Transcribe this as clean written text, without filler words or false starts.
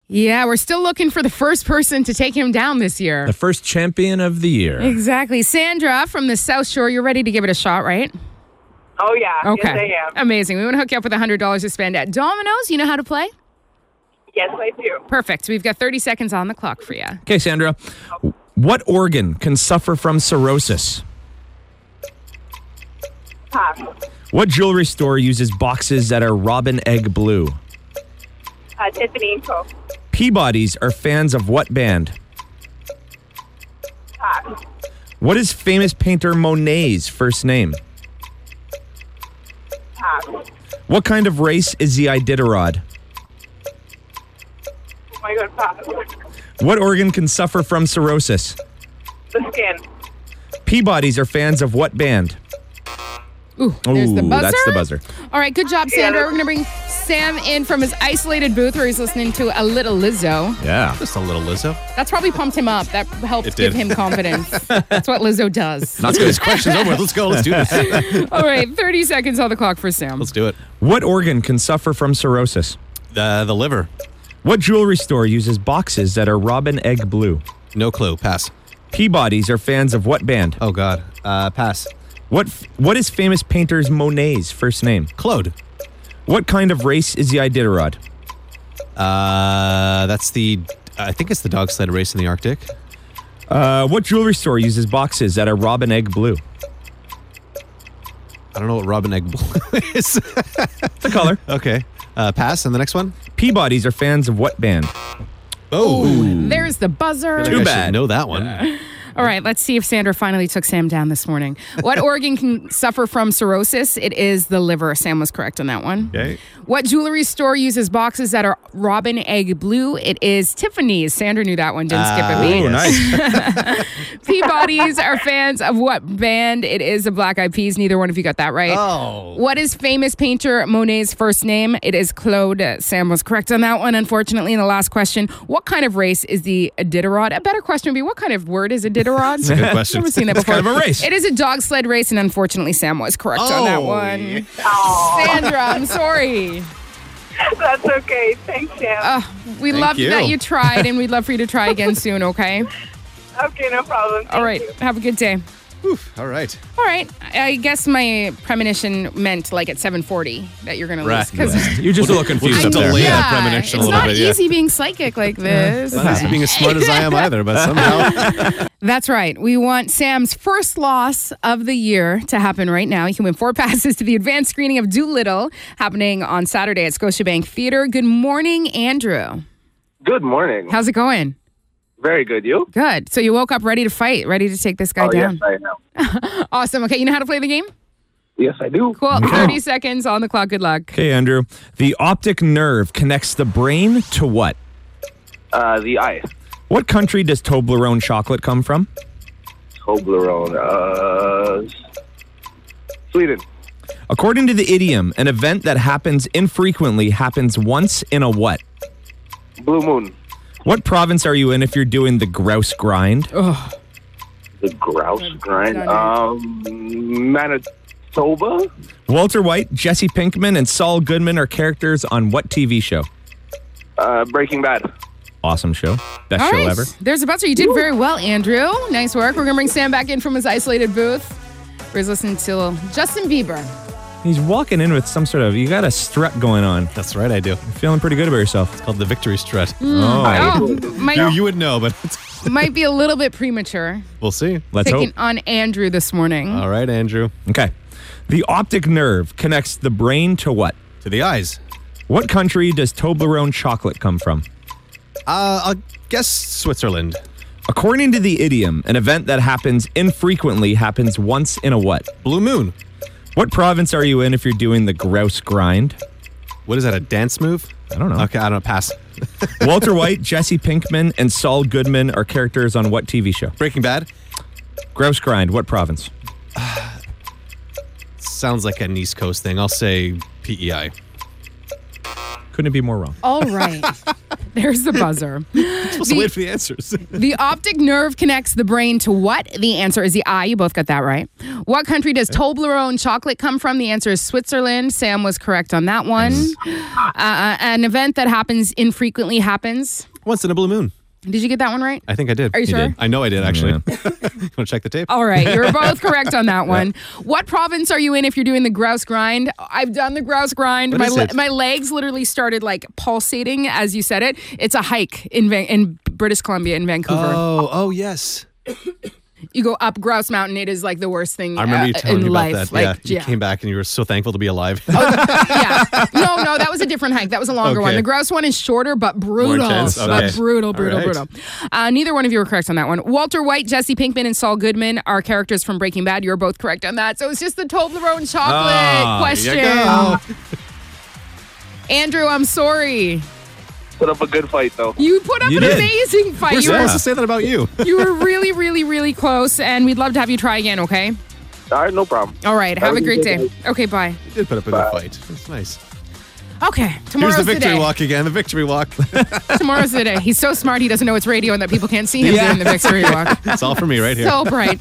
Yeah, we're still looking for the first person to take him down this year. The first champion of the year. Exactly. Sandra from the South Shore, you're ready to give it a shot, right? Oh, yeah. Okay. Yes, I am. Amazing. We want to hook you up with $100 to spend at Domino's. You know how to play? Yes, I do. Perfect. We've got 30 seconds on the clock for you. Okay, Sandra. What organ can suffer from cirrhosis? Pass. What jewelry store uses boxes that are robin egg blue? Tiffany & Co. Peabodys are fans of what band? Pass. What is famous painter Monet's first name? Pass. What kind of race is the Iditarod? Oh, my God, pass. What organ can suffer from cirrhosis? The skin. Peabodys are fans of what band? Ooh, there's the buzzer. That's the buzzer. All right, good job, Sandra. We're going to bring Sam in from his isolated booth where he's listening to a little Lizzo. Yeah. Just a little Lizzo. That's probably pumped him up. That helped It give did. him confidence. That's what Lizzo does. Not good. His question's over. Let's go. Let's do this. All right, 30 seconds on the clock for Sam. Let's do it. What organ can suffer from cirrhosis? The liver. What jewelry store uses boxes that are robin egg blue? No clue. Pass. Peabodys are fans of what band? Oh, God. Pass. What is famous painter Monet's first name? Claude. What kind of race is the Iditarod? That's I think it's the dog sled race in the Arctic. What jewelry store uses boxes that are robin egg blue? I don't know what robin egg blue is. The color. Okay. Pass. And the next one? Peabodys are fans of what band? Oh. There's the buzzer. Too I bad. should know that one. All right, let's see if Sandra finally took Sam down this morning. What organ can suffer from cirrhosis? It is the liver. Sam was correct on that one. Okay. What jewelry store uses boxes that are robin egg blue? It is Tiffany's. Sandra knew that one. Didn't skip a beat. Oh, nice. Peabodys are fans of what band? It is the Black Eyed Peas. Neither one of you got that right. Oh. What is famous painter Monet's first name? It is Claude. Sam was correct on that one, unfortunately. And the last question, what kind of race is the Iditarod? A better question would be, what kind of word is Iditarod? That's a good question. Never seen that It's before. kind of a race. It is a dog sled race, and unfortunately, Sam was correct on that one. Oh, Sandra, I'm sorry. that's okay. Thanks, Sam. We Thank loved you. that you tried, and we'd love for you to try again soon, okay? Okay, no problem. All right. Have a good day. All right. All right. I guess my premonition meant like at 7:40 that you're going to lose. Right. Because You're just a little confused just up there. delay that premonition a it's little not bit, yeah. easy being psychic like this. Not being as smart as I am either, but somehow. That's right. We want Sam's first loss of the year to happen right now. You can win 4 passes to the advanced screening of Doolittle happening on Saturday at Scotiabank Theatre. Good morning, Andrew. Good morning. How's it going? Very good. You? Good. So you woke up ready to fight, ready to take this guy Yes, down. I am. Awesome. Okay, you know how to play the game? Yes, I do. Cool. 30 seconds on the clock. Good luck. Okay, Andrew. The optic nerve connects the brain to what? The eye. What country does Toblerone chocolate come from? Toblerone. Sweden. According to the idiom, an event that happens infrequently happens once in a what? Blue moon. What province are you in if you're doing the grouse grind? The grouse grind. Manitoba. Walter White, Jesse Pinkman, and Saul Goodman are characters on what TV show? Breaking Bad. Awesome show. Best All show right. ever. There's a buzzer. You did very well, Andrew. Nice work. We're going to bring Sam back in from his isolated booth where he's listening to Justin Bieber. He's walking in with some sort of, you got a strut going on. That's right, I do. Feeling pretty good about yourself. It's called the victory strut. Oh, You would know, but might be a little bit premature we'll see. Let's picking hope. on Andrew this morning. All right, Andrew. Okay. The optic nerve connects the brain to what? To the eyes. What country does Toblerone chocolate come from? I'll guess Switzerland. According to the idiom, an event that happens infrequently happens once in a what? Blue moon. What province are you in if you're doing the grouse grind? What is that, a dance move? I don't know. Okay, I don't know. Pass. Walter White, Jesse Pinkman, and Saul Goodman are characters on what TV show? Breaking Bad. Grouse grind, what province? Sounds like an East Coast thing. I'll say PEI. Couldn't it be more wrong? All right. There's the buzzer. Supposed to wait for the answers. The optic nerve connects the brain to what? The answer is the eye. You both got that right. What country does Toblerone chocolate come from? The answer is Switzerland. Sam was correct on that one. An event that happens infrequently happens. Once in a blue moon. Did you get that one right? I think I did. Are you sure? did. I know I did, actually. You want to check the tape? All right, you're both correct on that one. What province are you in if you're doing the grouse grind? I've done the grouse grind. What is it? My legs literally started like pulsating as you said it. It's a hike in British Columbia in Vancouver. Oh, yes. You go up Grouse Mountain. It is like the worst thing I remember you telling in me life. about that. Like, You came back and you were so thankful to be alive. Yeah. No, that was a different hike. That was a longer one. Okay. The grouse one is shorter, but brutal. More intense? But Okay. brutal. All right. Neither one of you were correct on that one. Walter White, Jesse Pinkman, and Saul Goodman are characters from Breaking Bad. You were both correct on that. So it's just the Toblerone chocolate question. There you go. Andrew, I'm sorry. Put up a good fight, though. You put up You an did. amazing fight. We're You were, supposed to say that about you. you were really, really, really close, and we'd love to have you try again, okay? All right, no problem. All right. Have a great day. Okay, bye. You did put up a good fight. That's nice. Okay, Here's tomorrow's the the victory day. walk again. The victory walk. Tomorrow's the day. He's so smart, he doesn't know it's radio and that people can't see him Yeah. doing the victory walk. It's all for me right here. So bright.